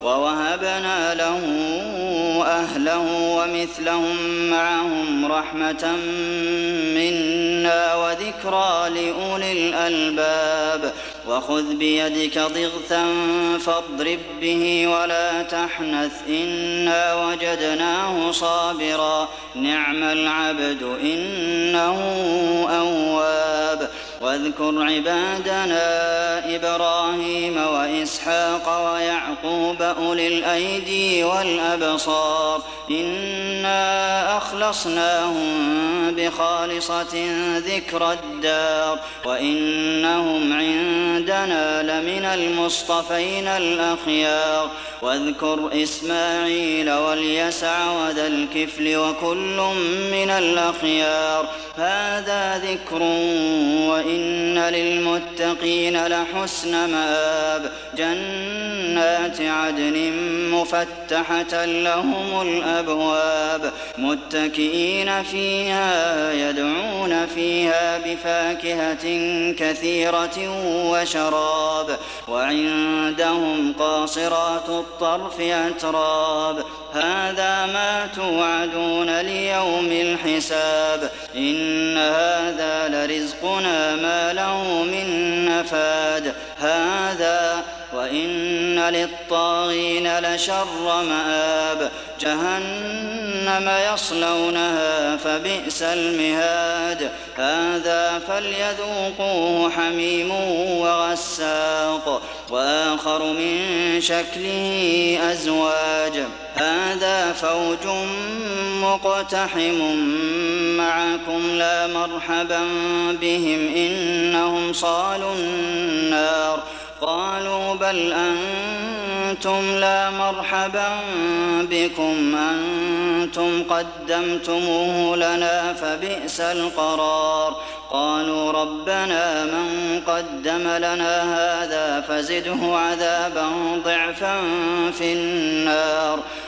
وَوَهَبْنَا لَهُ أَهْلَهُ وَمِثْلَهُم مَّعَهُمْ رَحْمَةً مِّنَّا وَذِكْرَىٰ لِأُولِي الْأَلْبَابِ وَخُذْ بِيَدِكَ ضِغْثًا فَاضْرِب بِّهِ وَلَا تَحْنَثْ ۗ إِنَّا وَجَدْنَاهُ صَابِرًا نِّعْمَ الْعَبْدُ ۖ إِنَّهُ أَوَّابٌ وَاذْكُرْ عِبَادَنَا إِبْرَاهِيمَ وَإِسْحَاقَ وَيَعْقُوبَ أُولِي الْأَيْدِي وَالْأَبْصَارِ إِنَّا أَخْلَصْنَاهُم بِخَالِصَةٍ ذِكْرَى الدَّارِ وَإِنَّهُمْ عِندَنَا لَمِنَ الْمُصْطَفَيْنَ الْأَخْيَارِ واذكر إسماعيل واليسع وذا الكفل وكل من الأخيار هذا ذكر وإن للمتقين لحسن مآب جنات عدن مفتحة لهم الأبواب متكئين فيها يدعون فيها بفاكهة كثيرة وشراب وعندهم قاصرات الطرف أتراب هذا ما توعدون ليوم الحساب إن هذا لرزقنا ما له من نفاد هذا وإن للطاغين لشر مآب جهنم يصلونها فبئس المهاد هذا فليذوقوه حميم وغساق وآخر من شكله أزواج هذا فوج مقتحم معكم لا مرحبا بهم إنهم صالوا النار قالوا بل أنتم لا مرحبا بكم أنتم قدمتموه لنا فبئس القرار قالوا ربنا من قدم لنا هذا فزده عذابا ضعفا في النار